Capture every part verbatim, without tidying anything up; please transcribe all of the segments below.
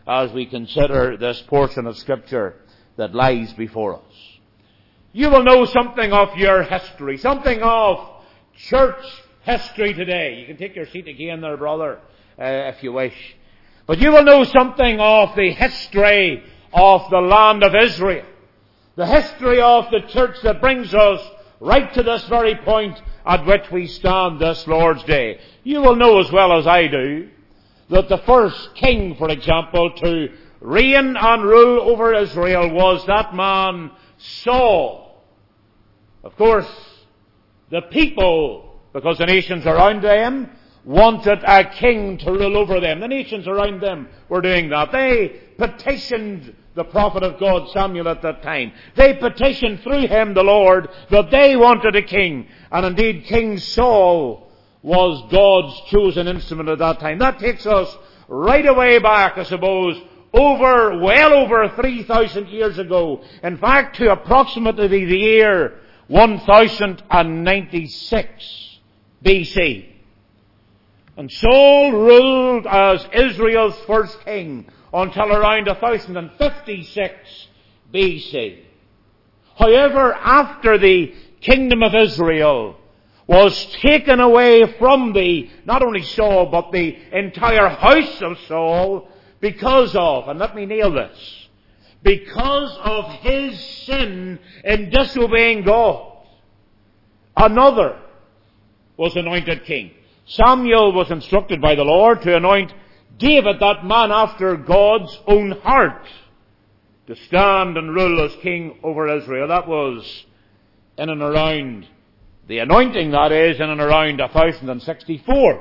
as we consider this portion of Scripture that lies before us. You will know something of your history, something of church history today. You can take your seat again there, brother, uh, if you wish. But you will know something of the history of the land of Israel. The history of the church that brings us right to this very point at which we stand this Lord's Day. You will know as well as I do that the first king, for example, to reign and rule over Israel was that man Saul. Of course, the people, because the nations around them wanted a king to rule over them. The nations around them were doing that. They petitioned the prophet of God, Samuel, at that time. They petitioned through him, the Lord, that they wanted a king. And indeed, King Saul was God's chosen instrument at that time. That takes us right away back, I suppose, over, well over three thousand years ago. In fact, to approximately the year one thousand ninety-six B C. And Saul ruled as Israel's first king until around one thousand fifty-six B C. However, after the kingdom of Israel was taken away from the, not only Saul, but the entire house of Saul, because of, and let me nail this, because of his sin in disobeying God, another was anointed king. Samuel was instructed by the Lord to anoint David, that man after God's own heart, to stand and rule as king over Israel. That was in and around, the anointing that is, in and around one thousand sixty-four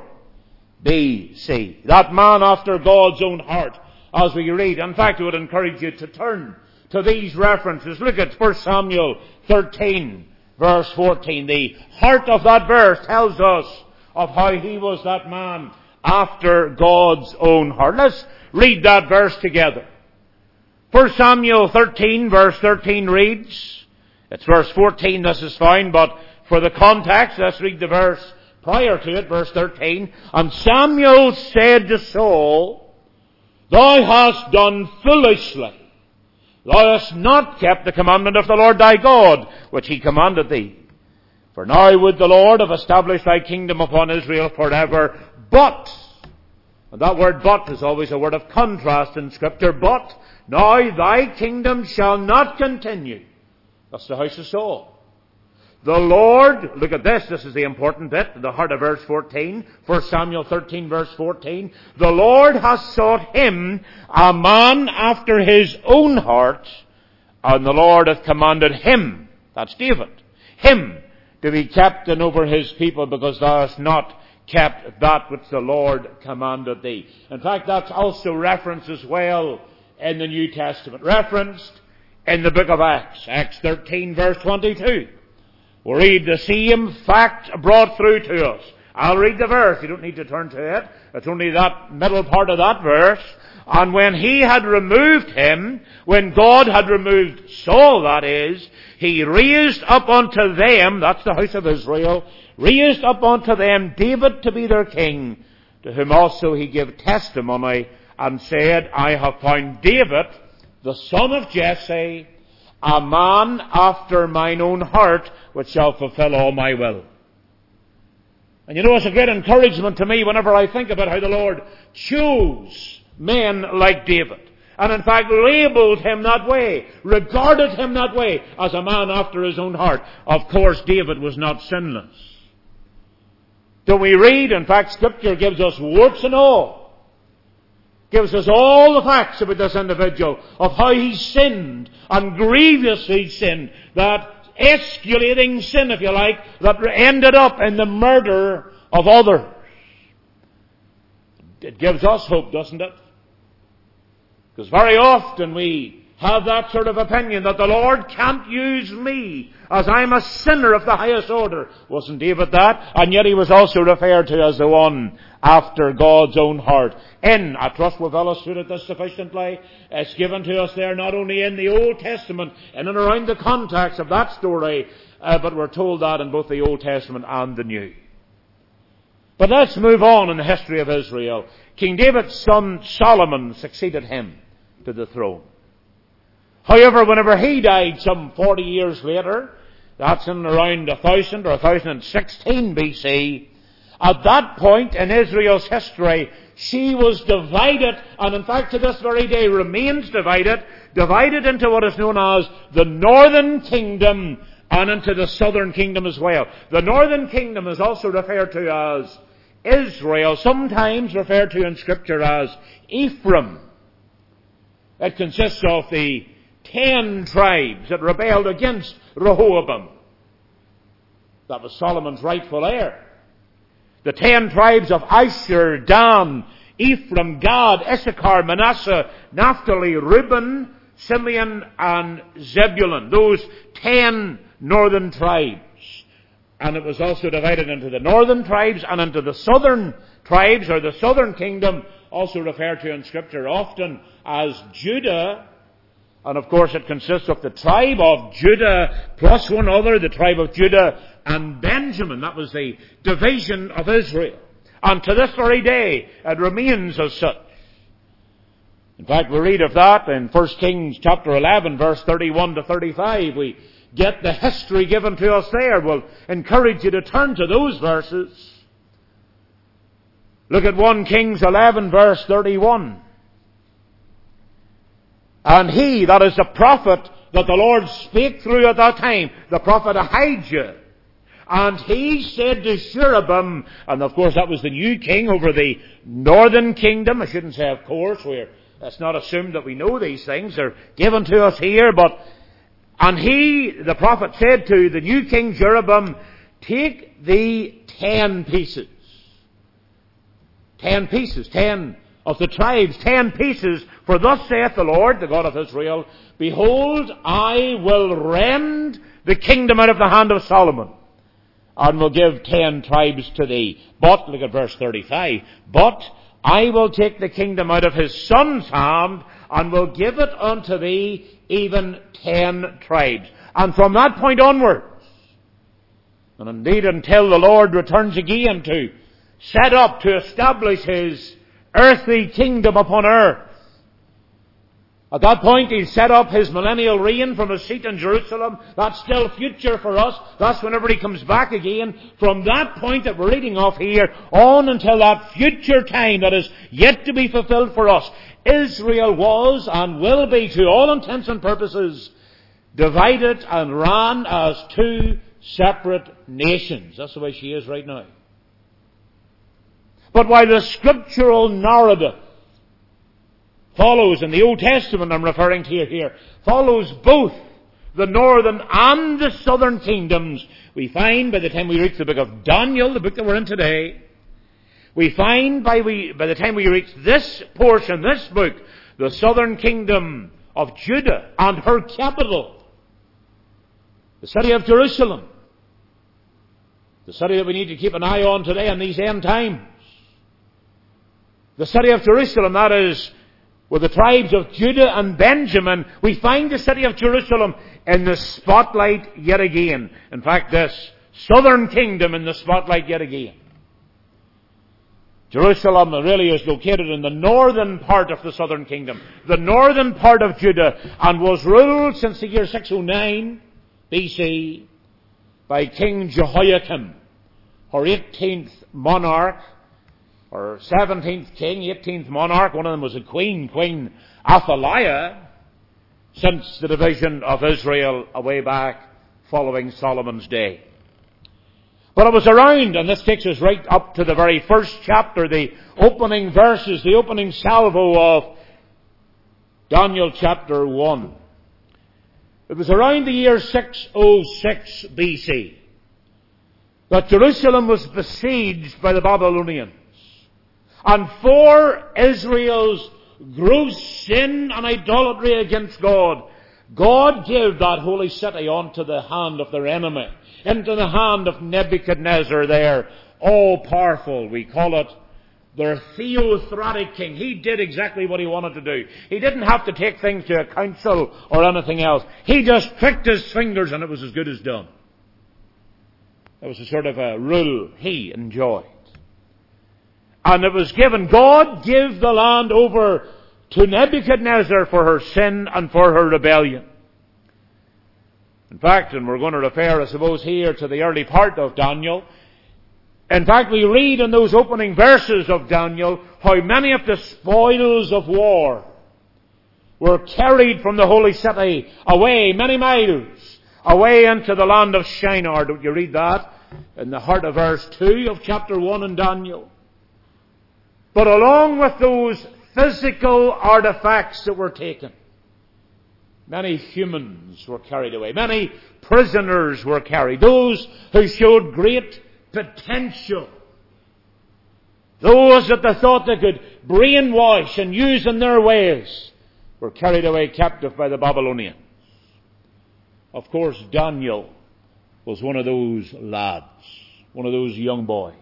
B C. That man after God's own heart, as we read. In fact, I would encourage you to turn to these references. Look at First Samuel thirteen, verse fourteen. The heart of that verse tells us of how he was that man after God's own heart. Let's read that verse together. First Samuel thirteen, verse thirteen reads, it's verse fourteen this is found, but for the context, let's read the verse prior to it, verse thirteen. And Samuel said to Saul, Thou hast done foolishly. Thou hast not kept the commandment of the Lord thy God, which he commanded thee. For now would the Lord have established thy kingdom upon Israel forever. But, and that word but is always a word of contrast in Scripture, but now thy kingdom shall not continue. That's the house of Saul. The Lord, look at this, this is the important bit, the heart of verse fourteen, First Samuel thirteen verse fourteen. The Lord has sought him, a man after his own heart, and the Lord hath commanded him, that's David, him, to be captain over his people, because thou hast not kept that which the Lord commanded thee. In fact, that's also referenced as well in the New Testament, referenced in the book of Acts, Acts thirteen verse twenty-two. We'll read the same fact brought through to us. I'll read the verse. You don't need to turn to it. It's only that middle part of that verse. And when he had removed him, when God had removed Saul, that is, he raised up unto them, that's the house of Israel, raised up unto them David to be their king, to whom also he gave testimony, and said, I have found David, the son of Jesse, a man after mine own heart, which shall fulfill all my will. And you know, it's a great encouragement to me whenever I think about how the Lord chose men like David. And in fact labelled him that way, regarded him that way, as a man after his own heart. Of course, David was not sinless. Don't we read, in fact Scripture gives us warts and all, gives us all the facts about this individual, of how he sinned, and grievously sinned, that escalating sin, if you like, that ended up in the murder of others. It gives us hope, doesn't it? Because very often we have that sort of opinion that the Lord can't use me as I'm a sinner of the highest order. Wasn't David that? And yet he was also referred to as the one after God's own heart. In, I trust we've illustrated this sufficiently, it's given to us there not only in the Old Testament, in and around the context of that story, uh, but we're told that in both the Old Testament and the New. But let's move on in the history of Israel. King David's son Solomon succeeded him to the throne. However, whenever he died some forty years later, that's in around one thousand or one thousand sixteen B C, at that point in Israel's history, she was divided, and in fact to this very day remains divided, divided into what is known as the northern kingdom and into the southern kingdom as well. The northern kingdom is also referred to as Israel, sometimes referred to in Scripture as Ephraim. It consists of the ten tribes that rebelled against Rehoboam. That was Solomon's rightful heir. The ten tribes of Asher, Dan, Ephraim, Gad, Issachar, Manasseh, Naphtali, Reuben, Simeon, and Zebulun. Those ten northern tribes. And it was also divided into the northern tribes and into the southern tribes, or the southern kingdom, also referred to in Scripture often as Judah. And of course it consists of the tribe of Judah plus one other, the tribe of Judah and Benjamin. That was the division of Israel. And to this very day it remains as such. In fact, we read of that in First Kings chapter eleven, verse thirty-one to thirty-five. We get the history given to us there. We'll encourage you to turn to those verses. Look at First Kings eleven, verse thirty-one. And he, that is the prophet that the Lord spake through at that time, the prophet Ahijah, and he said to Jeroboam, and of course that was the new king over the northern kingdom. I shouldn't say of course, we're, it's not assumed that we know these things. They're given to us here, but, and he, the prophet, said to the new king Jeroboam, take the ten pieces. Ten pieces, ten of the tribes, ten pieces, for thus saith the Lord, the God of Israel, behold, I will rend the kingdom out of the hand of Solomon, and will give ten tribes to thee. But, look at verse thirty-five, but I will take the kingdom out of his son's hand, and will give it unto thee, even ten tribes. And from that point onwards, and indeed until the Lord returns again to set up, to establish his earthly kingdom upon earth. At that point he set up his millennial reign from his seat in Jerusalem. That's still future for us. That's whenever he comes back again. From that point that we're reading off here, on until that future time that is yet to be fulfilled for us, Israel was and will be, to all intents and purposes, divided and ran as two separate nations. That's the way she is right now. But while the scriptural narrative follows, in the Old Testament I'm referring to here, follows both the northern and the southern kingdoms, we find by the time we reach the book of Daniel, the book that we're in today, we find by, we, by the time we reach this portion, this book, the southern kingdom of Judah and her capital, the city of Jerusalem, the city that we need to keep an eye on today in these end times. The city of Jerusalem, that is, with the tribes of Judah and Benjamin, we find the city of Jerusalem in the spotlight yet again. In fact, this southern kingdom in the spotlight yet again. Jerusalem really is located in the northern part of the southern kingdom, the northern part of Judah, and was ruled since the year six oh nine B C by King Jehoiakim, her eighteenth monarch, or seventeenth king, eighteenth monarch. One of them was a queen, Queen Athaliah, since the division of Israel away back following Solomon's day. But it was around, and this takes us right up to the very first chapter, the opening verses, the opening salvo of Daniel chapter one. It was around the year six oh six B C that Jerusalem was besieged by the Babylonians. And for Israel's gross sin and idolatry against God, God gave that holy city onto the hand of their enemy, into the hand of Nebuchadnezzar, their all-powerful, we call it, their theocratic king. He did exactly what he wanted to do. He didn't have to take things to a council or anything else. He just pricked his fingers and it was as good as done. It was a sort of a rule he enjoyed. And it was given, God gave the land over to Nebuchadnezzar for her sin and for her rebellion. In fact, and we're going to refer, I suppose, here to the early part of Daniel. In fact, we read in those opening verses of Daniel how many of the spoils of war were carried from the holy city away, many miles, away into the land of Shinar. Don't you read that in the heart of verse two of chapter one in Daniel? But along with those physical artifacts that were taken, many humans were carried away. Many prisoners were carried. Those who showed great potential. Those that they thought they could brainwash and use in their ways were carried away captive by the Babylonians. Of course, Daniel was one of those lads, one of those young boys.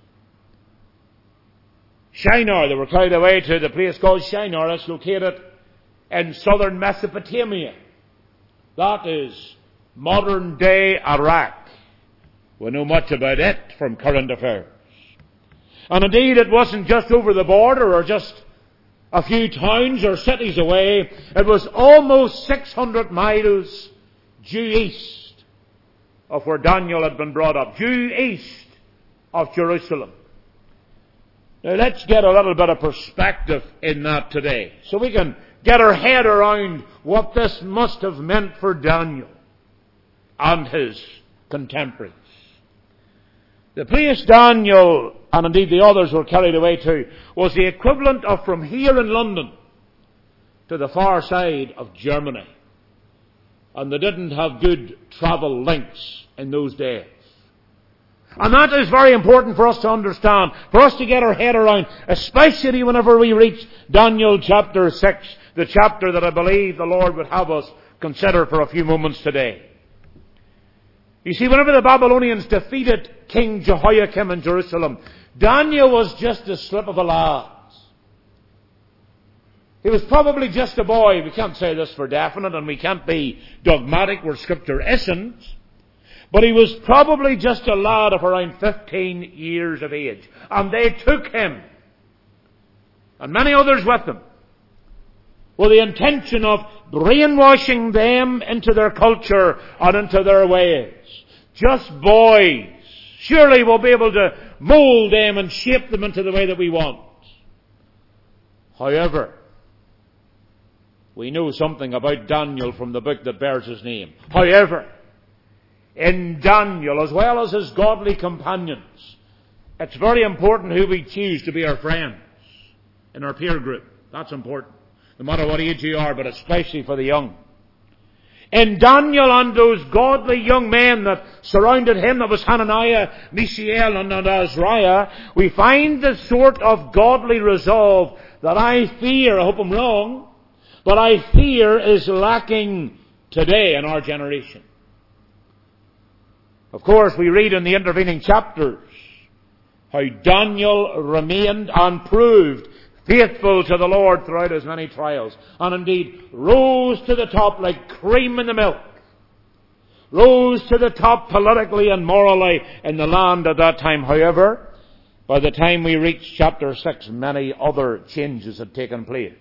Shinar, they were carried away to the place called Shinar. It's located in southern Mesopotamia. That is modern day Iraq. We know much about it from current affairs. And indeed, it wasn't just over the border or just a few towns or cities away. It was almost six hundred miles due east of where Daniel had been brought up, due east of Jerusalem. Now let's get a little bit of perspective in that today, so we can get our head around what this must have meant for Daniel and his contemporaries. The place Daniel, and indeed the others, were carried away to was the equivalent of from here in London to the far side of Germany. And they didn't have good travel links in those days. And that is very important for us to understand, for us to get our head around, especially whenever we reach Daniel chapter six, the chapter that I believe the Lord would have us consider for a few moments today. You see, whenever the Babylonians defeated King Jehoiakim in Jerusalem, Daniel was just a slip of a lad. He was probably just a boy. We can't say this for definite, and we can't be dogmatic where Scripture isn't. But he was probably just a lad of around fifteen years of age. And they took him, and many others with him, with the intention of brainwashing them into their culture and into their ways. Just boys. Surely we'll be able to mold them and shape them into the way that we want. However, we know something about Daniel from the book that bears his name. However, in Daniel, as well as his godly companions, it's very important who we choose to be our friends in our peer group. That's important, no matter what age you are, but especially for the young. In Daniel and those godly young men that surrounded him, that was Hananiah, Mishael, and Azariah, we find the sort of godly resolve that I fear, I hope I'm wrong, but I fear is lacking today in our generation. Of course, we read in the intervening chapters how Daniel remained and proved faithful to the Lord throughout his many trials, and indeed rose to the top like cream in the milk. Rose to the top politically and morally in the land at that time. However, by the time we reach chapter six, many other changes had taken place.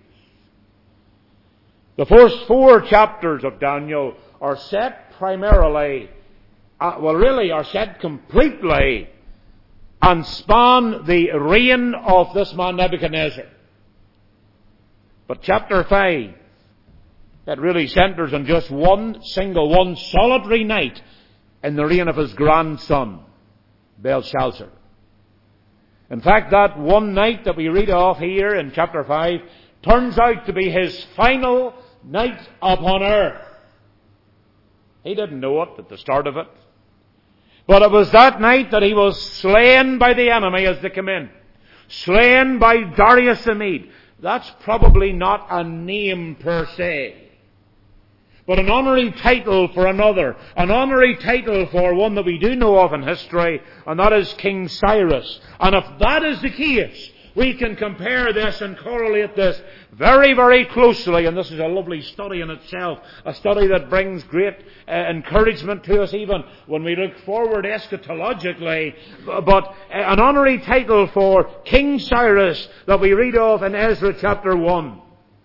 The first four chapters of Daniel are set primarily, uh, well really are set completely and span the reign of this man Nebuchadnezzar. But chapter five, it really centers on just one single, one solitary night in the reign of his grandson, Belshazzar. In fact, that one night that we read of here in chapter five turns out to be his final night upon earth. He didn't know it at the start of it. But it was that night that he was slain by the enemy as they came in. Slain by Darius the Mede. That's probably not a name per se, but an honorary title for another. An honorary title for one that we do know of in history, and that is King Cyrus. And if that is the case, we can compare this and correlate this very, very closely, and this is a lovely study in itself, a study that brings great uh, encouragement to us even when we look forward eschatologically, but uh, an honorary title for King Cyrus that we read of in Ezra chapter one.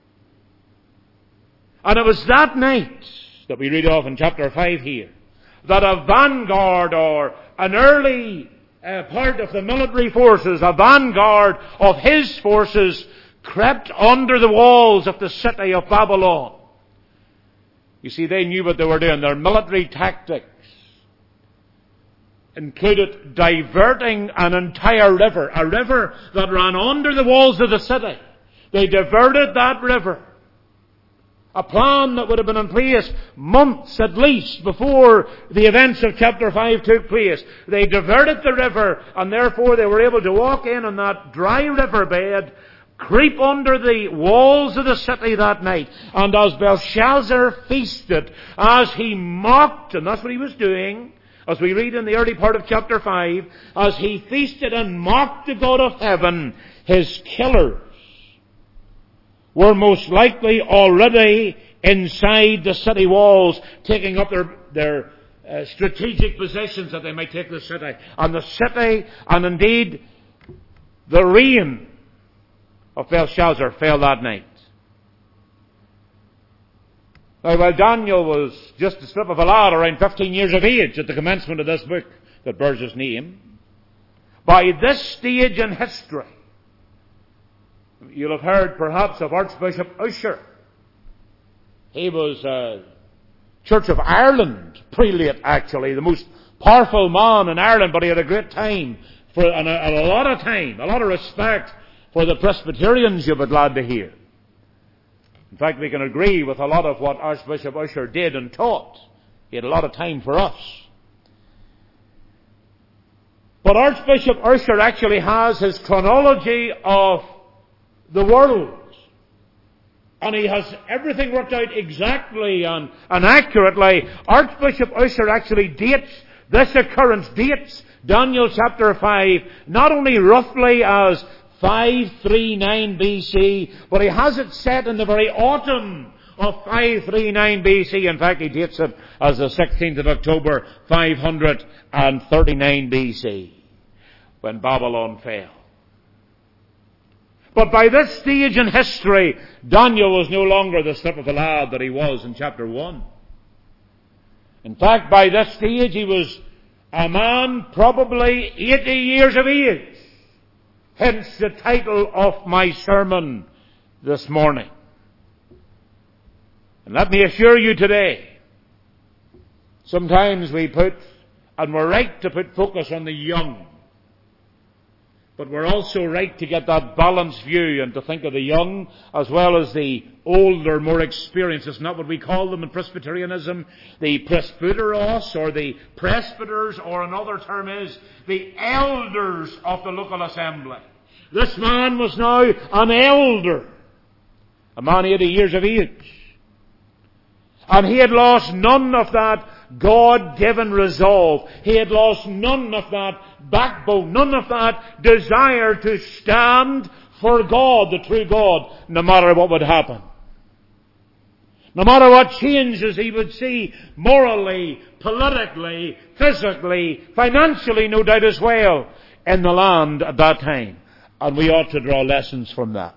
And it was that night that we read of in chapter five here, that a vanguard or an early uh, part of the military forces, a vanguard of his forces, crept under the walls of the city of Babylon. You see, they knew what they were doing. Their military tactics included diverting an entire river, a river that ran under the walls of the city. They diverted that river. A plan that would have been in place months at least before the events of chapter five took place. They diverted the river, and therefore they were able to walk in on that dry riverbed, creep under the walls of the city that night. And as Belshazzar feasted, as he mocked, and that's what he was doing, as we read in the early part of chapter five, as he feasted and mocked the God of heaven, his killers were most likely already inside the city walls, taking up their, their uh, strategic positions that they might take the city. And the city, and indeed the reign of Belshazzar, fell that night. Now, while Daniel was just a slip of a lad, around fifteen years of age at the commencement of this book that bears his name, by this stage in history, you'll have heard perhaps of Archbishop Usher. He was a Church of Ireland prelate, actually, the most powerful man in Ireland, but he had a great time, for, and, a, and a lot of time, a lot of respect for the Presbyterians, you'll be glad to hear. In fact, we can agree with a lot of what Archbishop Usher did and taught. He had a lot of time for us. But Archbishop Usher actually has his chronology of the world. And he has everything worked out exactly and, and accurately. Archbishop Usher actually dates this occurrence, dates Daniel chapter five, not only roughly as five thirty-nine B C, but he has it set in the very autumn of five thirty-nine B C. In fact, he dates it as the sixteenth of October, five thirty-nine B C, when Babylon fell. But by this stage in history, Daniel was no longer the slip of a lad that he was in chapter one. In fact, by this stage he was a man probably eighty years of age. Hence the title of my sermon this morning. And let me assure you today, sometimes we put, and we're right to put focus on the young, but we're also right to get that balanced view and to think of the young as well as the older, more experienced. It's not what we call them in Presbyterianism, the presbyteros or the presbyters, or another term is the elders of the local assembly. This man was now an elder, a man eighty years of age. And he had lost none of that God-given resolve. He had lost none of that backbone, none of that desire to stand for God, the true God, no matter what would happen. No matter what changes he would see morally, politically, physically, financially, no doubt as well, in the land at that time. And we ought to draw lessons from that.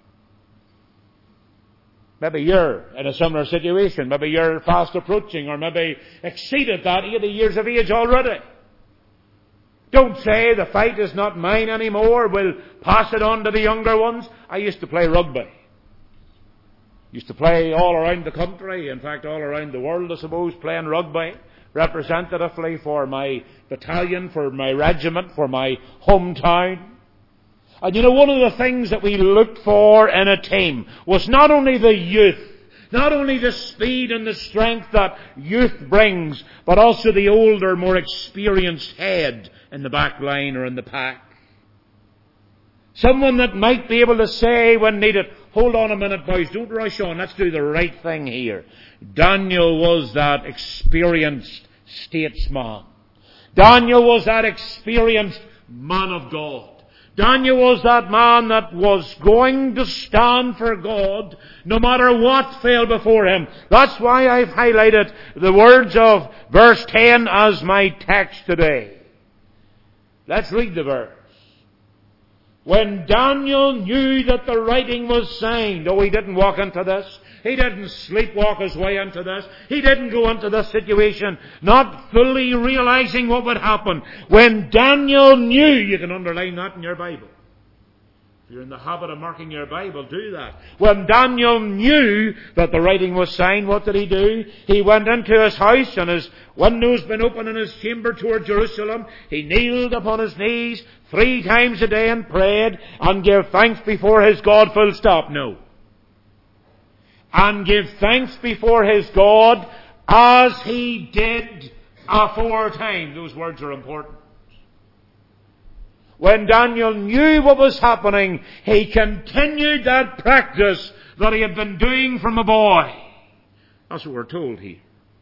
Maybe you're in a similar situation. Maybe you're fast approaching, or maybe exceeded that eighty years of age already. Don't say the fight is not mine anymore. We'll pass it on to the younger ones. I used to play rugby. Used to play all around the country. In fact, all around the world, I suppose, playing rugby. Representatively for my battalion, for my regiment, for my hometown. And you know, one of the things that we looked for in a team was not only the youth, not only the speed and the strength that youth brings, but also the older, more experienced head in the back line or in the pack. Someone that might be able to say when needed, hold on a minute boys, don't rush on, let's do the right thing here. Daniel was that experienced statesman. Daniel was that experienced man of God. Daniel was that man that was going to stand for God no matter what fell before him. That's why I've highlighted the words of verse ten as my text today. Let's read the verse. When Daniel knew that the writing was signed, oh, he didn't walk into this. He didn't sleepwalk his way into this. He didn't go into this situation not fully realizing what would happen. When Daniel knew, you can underline that in your Bible. If you're in the habit of marking your Bible, do that. When Daniel knew that the writing was signed, what did he do? He went into his house, and his windows been open in his chamber toward Jerusalem. He kneeled upon his knees three times a day and prayed and gave thanks before his God. Full stop. No. And give thanks before his God as he did aforetime. Those words are important. When Daniel knew what was happening, he continued that practice that he had been doing from a boy. That's what we're told here.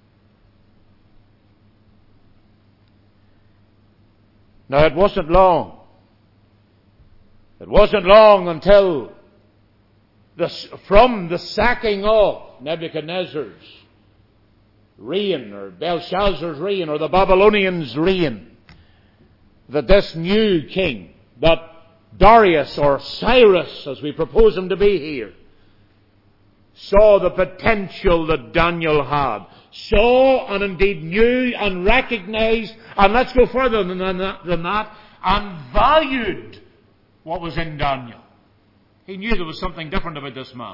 Now, it wasn't long. It wasn't long until the, from the sacking of Nebuchadnezzar's reign, or Belshazzar's reign, or the Babylonians' reign, that this new king, that Darius or Cyrus, as we propose him to be here, saw the potential that Daniel had, saw and indeed knew and recognized, and let's go further than that, than that and valued what was in Daniel. He knew there was something different about this man.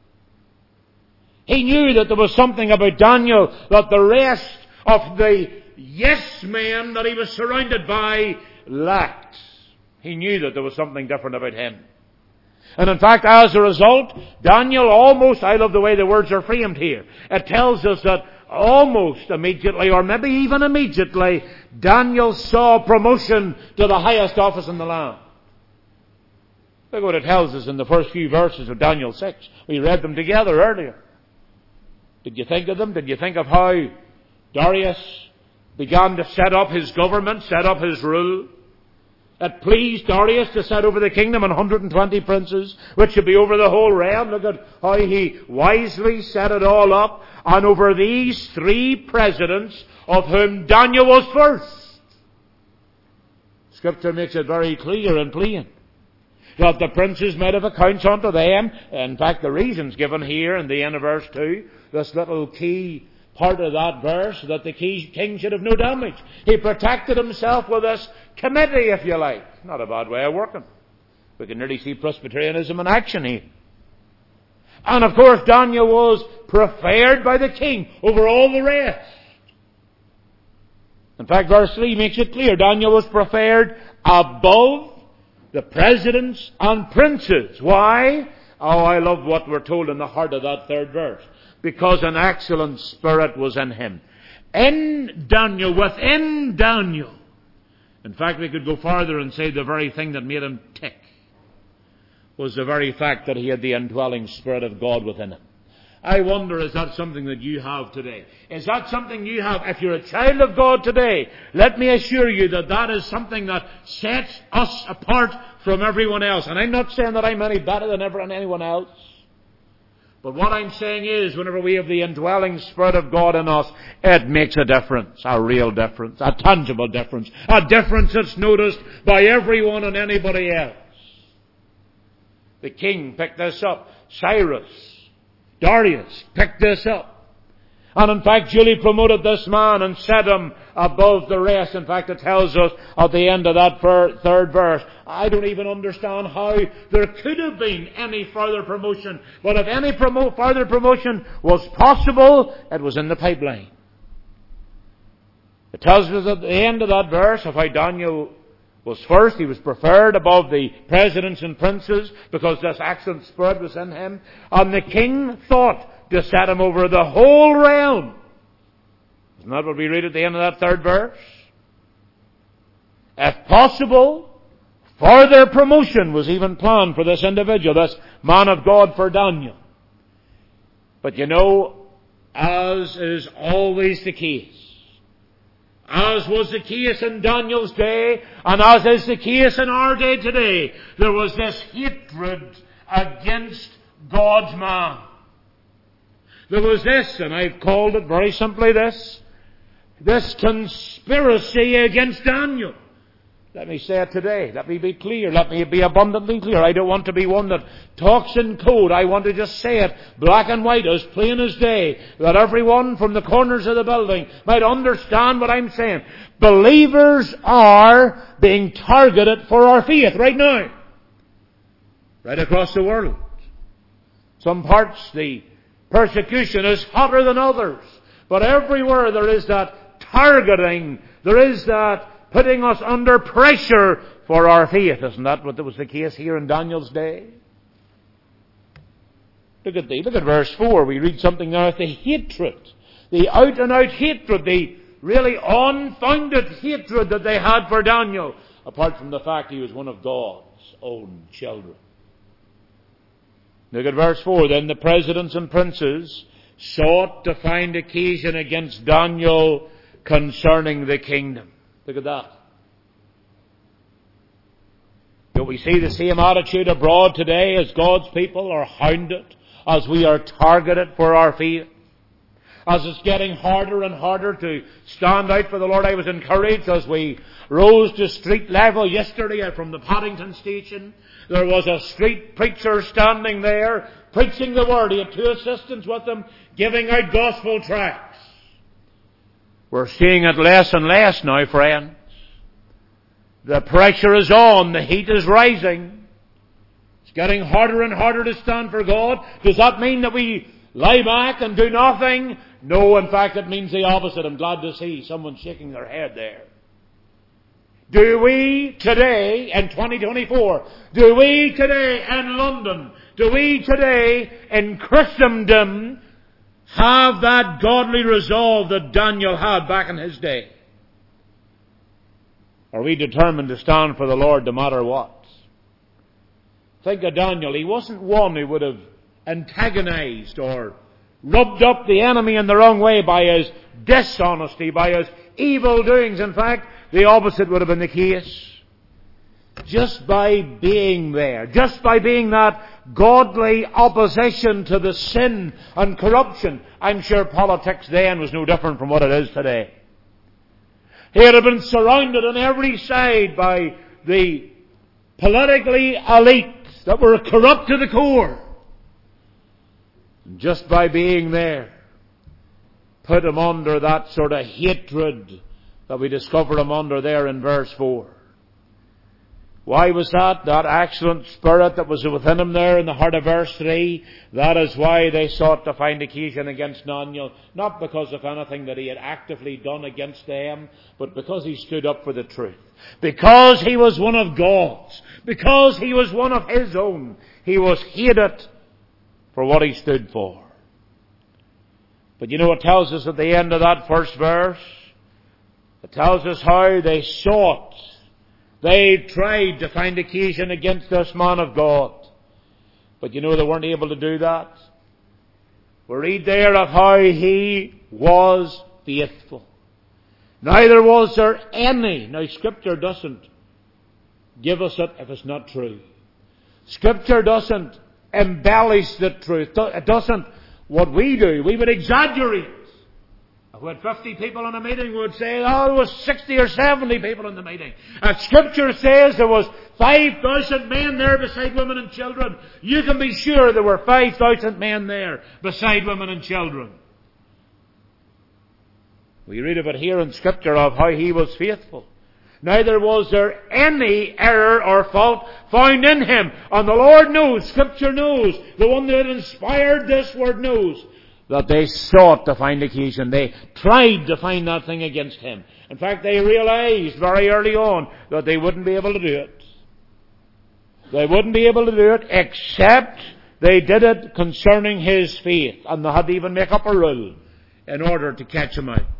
He knew that there was something about Daniel that the rest of the yes men that he was surrounded by lacked. He knew that there was something different about him. And in fact, as a result, Daniel almost, I love the way the words are framed here, it tells us that almost immediately, or maybe even immediately, Daniel saw promotion to the highest office in the land. Look what it tells us in the first few verses of Daniel six. We read them together earlier. Did you think of them? Did you think of how Darius began to set up his government, set up his rule? It pleased Darius to set over the kingdom one hundred twenty princes, which should be over the whole realm. Look at how he wisely set it all up. And over these three presidents, of whom Daniel was first. Scripture makes it very clear and plain that the princes made of accounts unto them. In fact, the reasons given here in the end of verse two, this little key part of that verse, that the king should have no damage. He protected himself with this committee, if you like. Not a bad way of working. We can nearly see Presbyterianism in action here. And of course, Daniel was preferred by the king over all the rest. In fact, verse three makes it clear. Daniel was preferred above the presidents and princes. Why? Oh, I love what we're told in the heart of that third verse. Because an excellent spirit was in him. In Daniel, within Daniel. In fact, we could go farther and say the very thing that made him tick was the very fact that he had the indwelling Spirit of God within him. I wonder, is that something that you have today? Is that something you have? If you're a child of God today, let me assure you that that is something that sets us apart from everyone else. And I'm not saying that I'm any better than ever than anyone else. But what I'm saying is, whenever we have the indwelling Spirit of God in us, it makes a difference, a real difference, a tangible difference, a difference that's noticed by everyone and anybody else. The king picked this up. Cyrus, Darius picked this up. And in fact, duly promoted this man and set him above the rest. In fact, it tells us at the end of that third verse, I don't even understand how there could have been any further promotion. But if any promo- further promotion was possible, it was in the pipeline. It tells us at the end of that verse of how Daniel was first. He was preferred above the presidents and princes because this excellent spirit was in him. And the king thought to set him over the whole realm. Isn't that what we read at the end of that third verse? If possible, further promotion was even planned for this individual, this man of God, for Daniel. But you know, as is always the case, as was the case in Daniel's day, and as is the case in our day today, there was this hatred against God's man. There was this, and I've called it very simply this, this conspiracy against Daniel. Let me say it today. Let me be clear. Let me be abundantly clear. I don't want to be one that talks in code. I want to just say it black and white, as plain as day, that everyone from the corners of the building might understand what I'm saying. Believers are being targeted for our faith right now. Right across the world. Some parts the persecution is hotter than others. But everywhere there is that targeting, there is that putting us under pressure for our faith. Isn't that what was the case here in Daniel's day? Look at the, look at verse four. We read something there. The hatred, the out and out hatred, the really unfounded hatred that they had for Daniel, apart from the fact he was one of God's own children. Look at verse four. Then the presidents and princes sought to find occasion against Daniel concerning the kingdom. Look at that. Do we see the same attitude abroad today as God's people are hounded, as we are targeted for our faith? As it's getting harder and harder to stand out for the Lord. I was encouraged as we rose to street level yesterday from the Paddington station. There was a street preacher standing there, preaching the word. He had two assistants with him, giving out gospel tracts. We're seeing it less and less now, friends. The pressure is on. The heat is rising. It's getting harder and harder to stand for God. Does that mean that we lie back and do nothing? No, in fact, it means the opposite. I'm glad to see someone shaking their head there. Do we today, in twenty twenty-four, do we today in London, do we today in Christendom have that godly resolve that Daniel had back in his day? Are we determined to stand for the Lord no matter what? Think of Daniel. He wasn't one who would have antagonized or rubbed up the enemy in the wrong way by his dishonesty, by his evil doings. In fact, the opposite would have been the case. Just by being there, just by being that godly opposition to the sin and corruption. I'm sure politics then was no different from what it is today. He had been surrounded on every side by the politically elite that were corrupt to the core. And just by being there, put him under that sort of hatred that we discover him under there in verse four. Why was that? That excellent spirit that was within him there in the heart of verse three. That is why they sought to find occasion against Daniel. Not because of anything that he had actively done against them, but because he stood up for the truth. Because he was one of God's. Because he was one of his own. He was hated for what he stood for. But you know what tells us at the end of that first verse? It tells us how they sought. They tried to find occasion against this man of God. But you know they weren't able to do that. We read there of how he was faithful. Neither was there any. Now Scripture doesn't give us it if it's not true. Scripture doesn't embellish the truth. It doesn't, what we do, we would exaggerate. If we had fifty people in a meeting, we would say, oh, there was sixty or seventy people in the meeting. And Scripture says there was five thousand men there beside women and children. You can be sure there were five thousand men there beside women and children. We read of it here in Scripture of how he was faithful. Neither was there any error or fault found in him. And the Lord knows, Scripture knows, the one that inspired this word knows, that they sought to find occasion. They tried to find that thing against him. In fact, they realized very early on that they wouldn't be able to do it. They wouldn't be able to do it except they did it concerning his faith. And they had to even make up a rule in order to catch him out.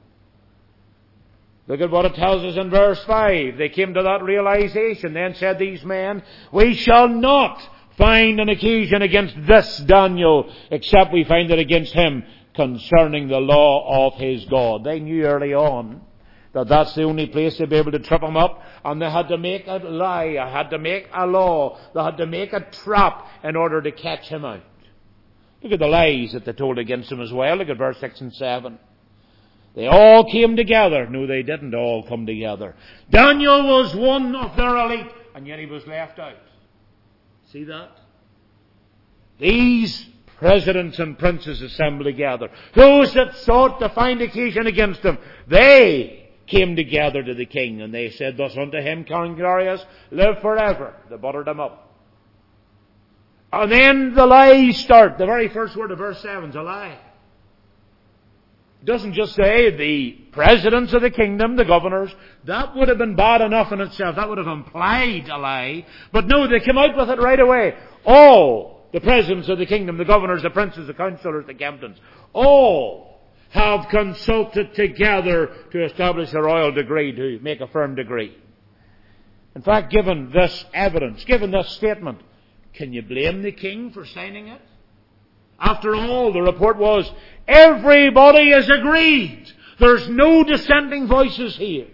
Look at what it tells us in verse five. They came to that realization. Then said these men, we shall not find an occasion against this Daniel, except we find it against him concerning the law of his God. They knew early on that that's the only place they'd be able to trip him up, and they had to make a lie, they had to make a law, they had to make a trap in order to catch him out. Look at the lies that they told against him as well. Look at verse six and seven. They all came together. No, they didn't all come together. Daniel was one of their elite, and yet he was left out. See that? These presidents and princes assembled together. Those that sought to find occasion against him, they came together to the king, and they said thus unto him, King Darius, live forever. They buttered him up. And then the lies start. The very first word of verse seven is a lie. It doesn't just say the presidents of the kingdom, the governors. That would have been bad enough in itself. That would have implied a lie. But no, they came out with it right away. All the presidents of the kingdom, the governors, the princes, the councillors, the captains, all have consulted together to establish a royal decree, to make a firm decree. In fact, given this evidence, given this statement, can you blame the king for signing it? After all, the report was, everybody is agreed. There's no dissenting voices here.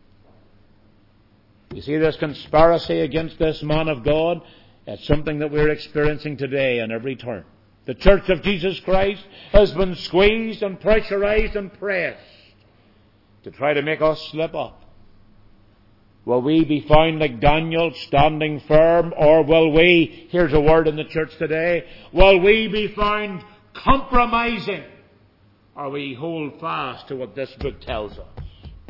You see this conspiracy against this man of God? It's something that we're experiencing today on every turn. The Church of Jesus Christ has been squeezed and pressurized and pressed to try to make us slip up. Will we be found like Daniel, standing firm, or will we, here's a word in the church today, will we be found compromising, or we hold fast to what this book tells us?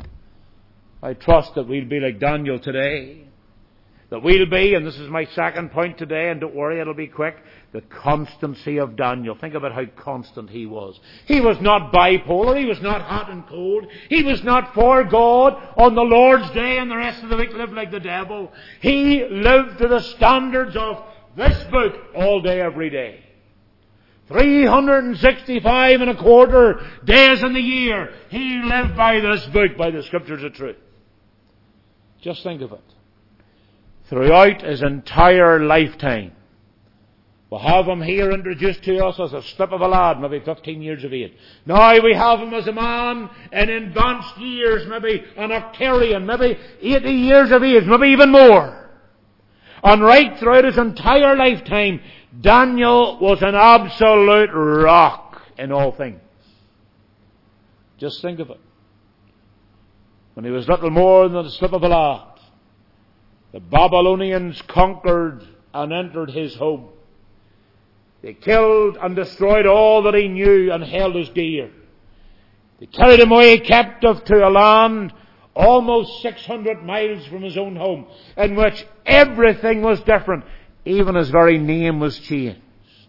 I trust that we'll be like Daniel today. That we'll be, and this is my second point today, and don't worry, it'll be quick, the constancy of Daniel. Think about how constant he was. He was not bipolar, he was not hot and cold, he was not for God on the Lord's day and the rest of the week lived like the devil. He lived to the standards of this book all day, every day. three hundred sixty-five and a quarter days in the year, he lived by this book, by the Scriptures of truth. Just think of it. Throughout his entire lifetime. We'll have him here introduced to us as a slip of a lad, maybe fifteen years of age. Now we have him as a man in advanced years, maybe an octarian, maybe eighty years of age, maybe even more. And right throughout his entire lifetime, Daniel was an absolute rock in all things. Just think of it. When he was little more than a slip of a lad, the Babylonians conquered and entered his home. They killed and destroyed all that he knew and held as dear. They carried him away captive to a land almost six hundred miles from his own home, in which everything was different. Even his very name was changed.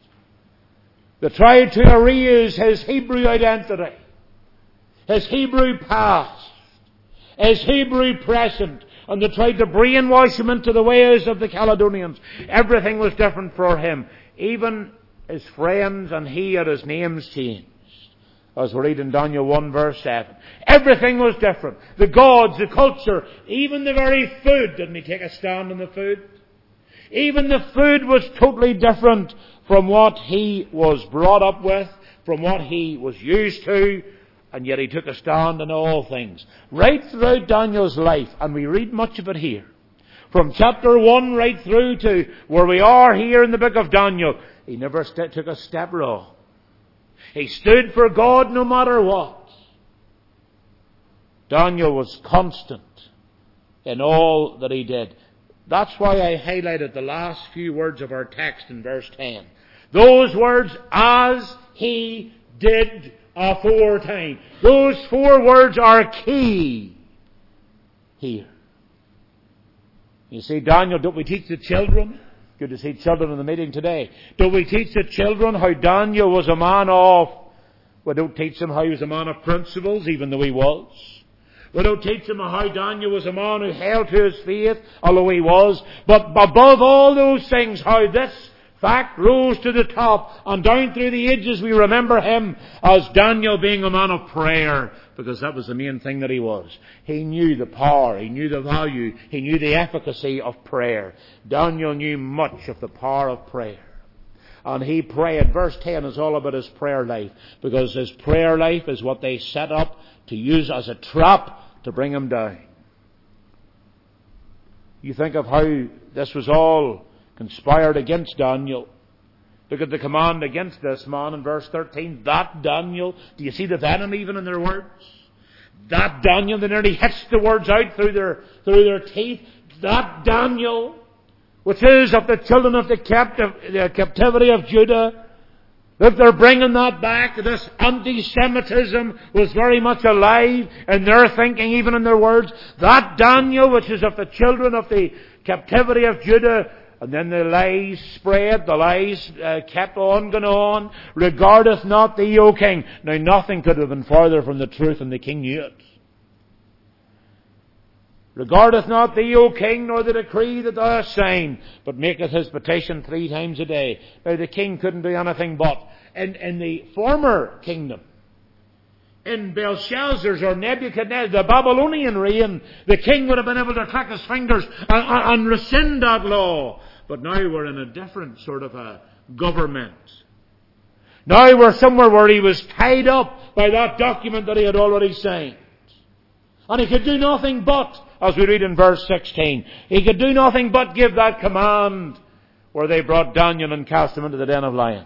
They tried to erase his Hebrew identity, his Hebrew past, his Hebrew present, and they tried to brainwash him into the ways of the Caledonians. Everything was different for him. Even his friends and he had his names changed. As we read in Daniel one verse seven. Everything was different. The gods, the culture, even the very food. Didn't he take a stand on the food? Even the food was totally different from what he was brought up with, from what he was used to. And yet he took a stand in all things. Right throughout Daniel's life, and we read much of it here. From chapter one right through to where we are here in the book of Daniel, he never st- took a step wrong. He stood for God no matter what. Daniel was constant in all that he did. That's why I highlighted the last few words of our text in verse ten. Those words, as he did aforetime. Those four words are key here. You see, Daniel, don't we teach the children? Good to see children in the meeting today. Don't we teach the children how Daniel was a man of... We don't teach them how he was a man of principles, even though he was. We don't teach them how Daniel was a man who held to his faith, although he was. But above all those things, how this fact rose to the top, and down through the ages we remember him as Daniel being a man of prayer, because that was the main thing that he was. He knew the power, he knew the value, he knew the efficacy of prayer. Daniel knew much of the power of prayer. And he prayed. Verse ten is all about his prayer life, because his prayer life is what they set up to use as a trap to bring him down. You think of how this was all conspired against Daniel. Look at the command against this man in verse thirteen. That Daniel, do you see the venom even in their words? That Daniel, they nearly hits the words out through their, through their teeth. That Daniel, which is of the children of the, captive, the captivity of Judah. If they're bringing that back, this anti-Semitism was very much alive in their thinking, even in their words. That Daniel, which is of the children of the captivity of Judah, and then the lies spread, the lies uh, kept on going on, regardeth not thee, O king. Now nothing could have been farther from the truth, and the king knew it. Regardeth not thee, O king, nor the decree that thou hast signed, but maketh his petition three times a day. Now the king couldn't do anything but. In, in the former kingdom, in Belshazzar's or Nebuchadnezzar, the Babylonian reign, the king would have been able to click his fingers and, and rescind that law. But now we're in a different sort of a government. Now we're somewhere where he was tied up by that document that he had already signed. And he could do nothing but, as we read in verse sixteen, he could do nothing but give that command where they brought Daniel and cast him into the den of lions.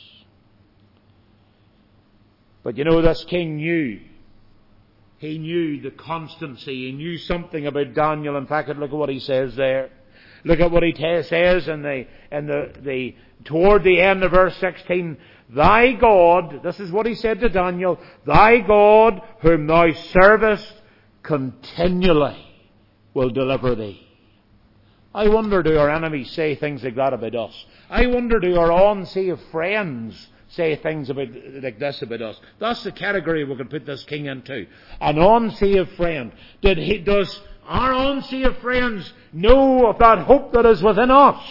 But you know, this king knew. He knew the constancy. He knew something about Daniel. In fact, look at what he says there. Look at what he t- says in the, in the, the, toward the end of verse sixteen. Thy God, this is what he said to Daniel, thy God whom thou servest continually will deliver thee. I wonder, do our enemies say things like that about us? I wonder, do our unsaved friends say things about like this about us? That's the category we could put this king into. An unsaved friend. Did he, does our unsaved friends know of that hope that is within us?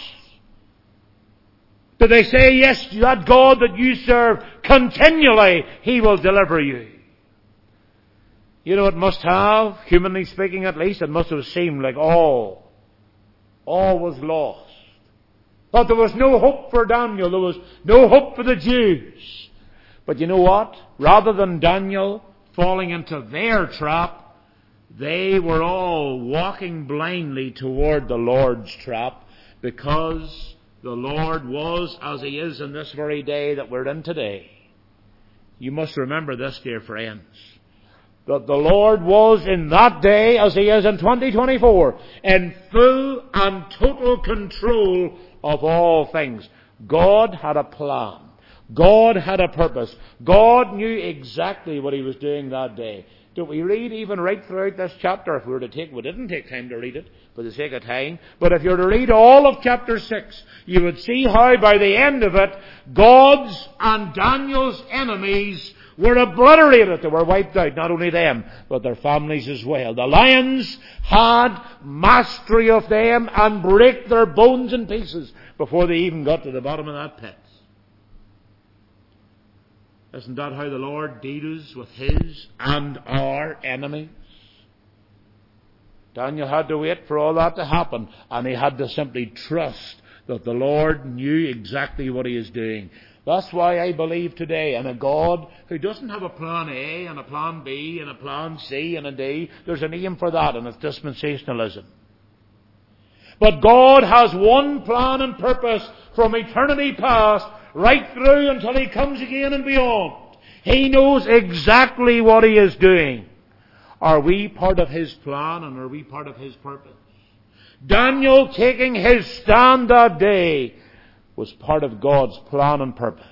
Do they say, yes, that God that you serve, continually He will deliver you? You know, it must have, humanly speaking at least, it must have seemed like all, all was lost. But there was no hope for Daniel. There was no hope for the Jews. But you know what? Rather than Daniel falling into their trap, they were all walking blindly toward the Lord's trap, because the Lord was as He is in this very day that we're in today. You must remember this, dear friends, that the Lord was in that day as He is in twenty twenty-four, in full and total control of all things. God had a plan. God had a purpose. God knew exactly what He was doing that day. Don't we read even right throughout this chapter? If we were to take, we didn't take time to read it for the sake of time, but if you were to read all of chapter six, you would see how by the end of it, God's and Daniel's enemies were obliterated. They were wiped out. Not only them, but their families as well. The lions had mastery of them and break their bones in pieces before they even got to the bottom of that pit. Isn't that how the Lord deals with His and our enemies? Daniel had to wait for all that to happen, and he had to simply trust that the Lord knew exactly what He is doing. That's why I believe today in a God who doesn't have a plan A and a plan B and a plan C and a D. There's a name for that, and it's dispensationalism. But God has one plan and purpose from eternity past right through until He comes again and beyond. He knows exactly what He is doing. Are we part of His plan, and are we part of His purpose? Daniel taking his stand that day was part of God's plan and purpose.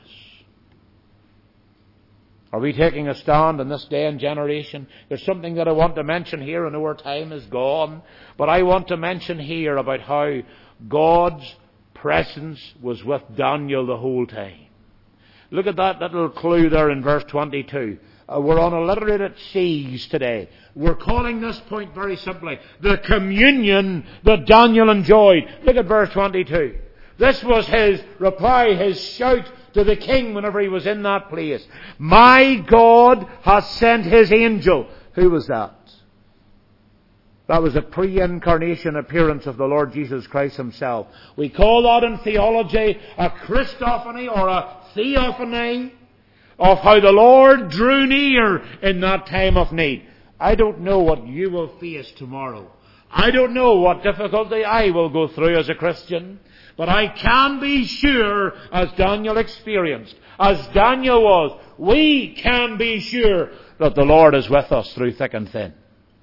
Are we taking a stand in this day and generation? There's something that I want to mention here. I know our time is gone, but I want to mention here about how God's presence was with Daniel the whole time. Look at that little clue there in verse twenty-two. Uh, we're on alliterated seas today. We're calling this point very simply the communion that Daniel enjoyed. Look at verse twenty-two. This was his reply, his shout to the king whenever he was in that place. My God has sent His angel. Who was that? That was a pre-incarnation appearance of the Lord Jesus Christ Himself. We call that in theology a Christophany or a theophany of how the Lord drew near in that time of need. I don't know what you will face tomorrow. I don't know what difficulty I will go through as a Christian. But I can be sure, as Daniel experienced, as Daniel was, we can be sure that the Lord is with us through thick and thin.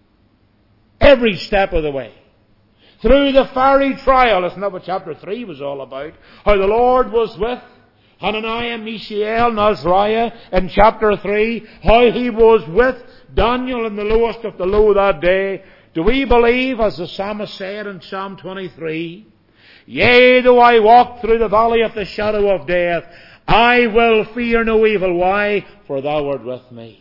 Every step of the way. Through the fiery trial, isn't that what chapter three was all about? How the Lord was with Hananiah, Mishael, and Azariah in chapter three. How he was with Daniel in the lowest of the low that day. Do we believe, as the psalmist said in Psalm twenty-three, yea, though I walk through the valley of the shadow of death, I will fear no evil. Why? For thou art with me.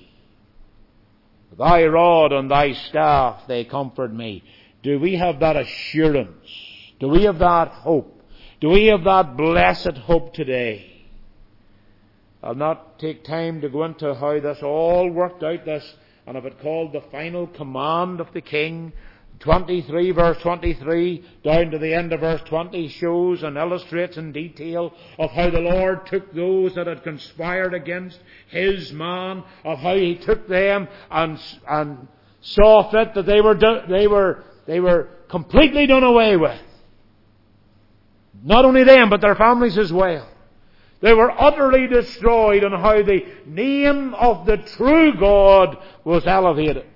Thy rod and thy staff, they comfort me. Do we have that assurance? Do we have that hope? Do we have that blessed hope today? I'll not take time to go into how this all worked out, this, and if it called the final command of the king. twenty-three, verse twenty-three, down to the end of verse twenty, shows and illustrates in detail of how the Lord took those that had conspired against His man, of how He took them and and saw fit that they were do, they were they were completely done away with. Not only them, but their families as well. They were utterly destroyed, and how the name of the true God was elevated.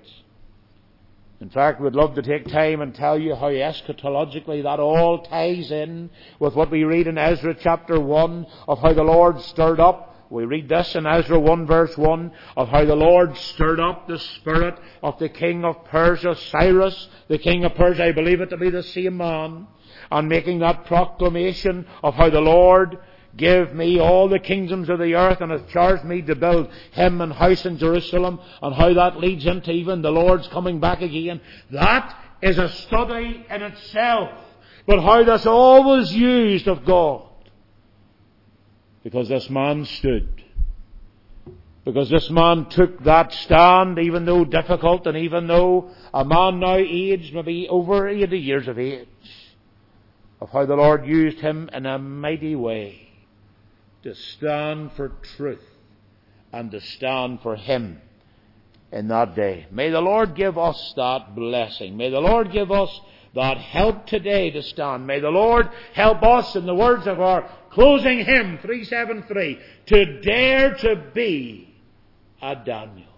In fact, we'd love to take time and tell you how eschatologically that all ties in with what we read in Ezra chapter one of how the Lord stirred up. We read this in Ezra one verse one of how the Lord stirred up the spirit of the king of Persia, Cyrus, the king of Persia, I believe it to be the same man, and making that proclamation of how the Lord give me all the kingdoms of the earth and hath charged me to build him an house in Jerusalem, and how that leads into even the Lord's coming back again. That is a study in itself. But how this all was used of God. Because this man stood. Because this man took that stand, even though difficult, and even though a man now aged, maybe over eighty years of age, of how the Lord used him in a mighty way to stand for truth and to stand for Him in that day. May the Lord give us that blessing. May the Lord give us that help today to stand. May the Lord help us, in the words of our closing hymn, three seventy-three, to dare to be a Daniel.